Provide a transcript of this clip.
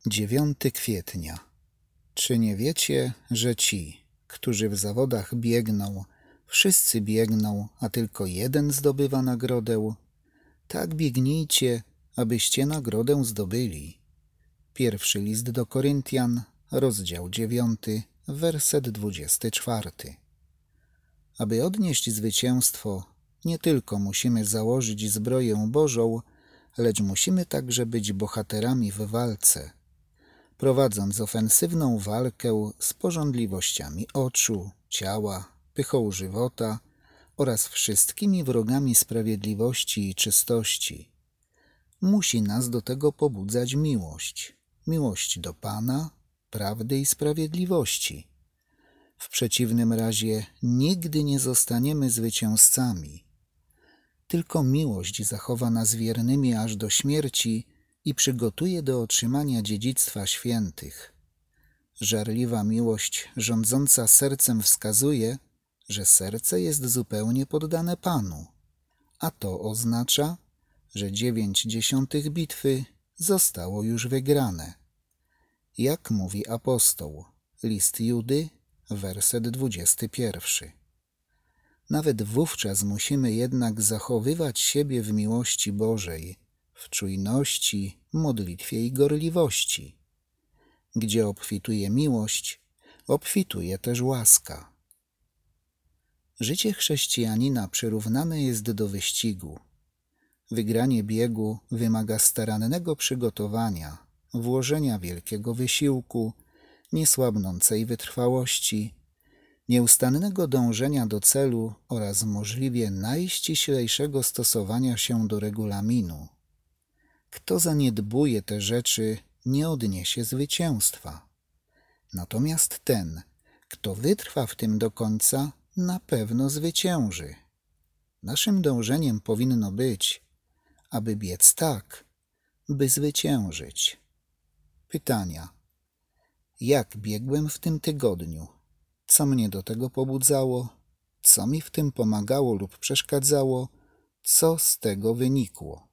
9 kwietnia. Czy nie wiecie, że ci, którzy w zawodach biegną, wszyscy biegną, a tylko jeden zdobywa nagrodę? Tak biegnijcie, abyście nagrodę zdobyli. Pierwszy list do Koryntian, rozdział 9, werset 24. Aby odnieść zwycięstwo, nie tylko musimy założyć zbroję Bożą, lecz musimy także być bohaterami w walce, prowadząc ofensywną walkę z pożądliwościami oczu, ciała, pychą żywota oraz wszystkimi wrogami sprawiedliwości i czystości. Musi nas do tego pobudzać miłość. Miłość do Pana, prawdy i sprawiedliwości. W przeciwnym razie nigdy nie zostaniemy zwycięzcami. Tylko miłość zachowa nas wiernymi aż do śmierci i przygotuje do otrzymania dziedzictwa świętych. Żarliwa miłość rządząca sercem wskazuje, że serce jest zupełnie poddane Panu, a to oznacza, że 9/10 bitwy zostało już wygrane. Jak mówi apostoł, list Judy, werset 21. Nawet wówczas musimy jednak zachowywać siebie w miłości Bożej, w czujności, modlitwie i gorliwości. Gdzie obfituje miłość, obfituje też łaska. Życie chrześcijanina przyrównane jest do wyścigu. Wygranie biegu wymaga starannego przygotowania, włożenia wielkiego wysiłku, niesłabnącej wytrwałości, nieustannego dążenia do celu oraz możliwie najściślejszego stosowania się do regulaminu. Kto zaniedbuje te rzeczy, nie odniesie zwycięstwa. Natomiast ten, kto wytrwa w tym do końca, na pewno zwycięży. Naszym dążeniem powinno być, aby biec tak, by zwyciężyć. Pytania. Jak biegłem w tym tygodniu? Co mnie do tego pobudzało? Co mi w tym pomagało lub przeszkadzało? Co z tego wynikło?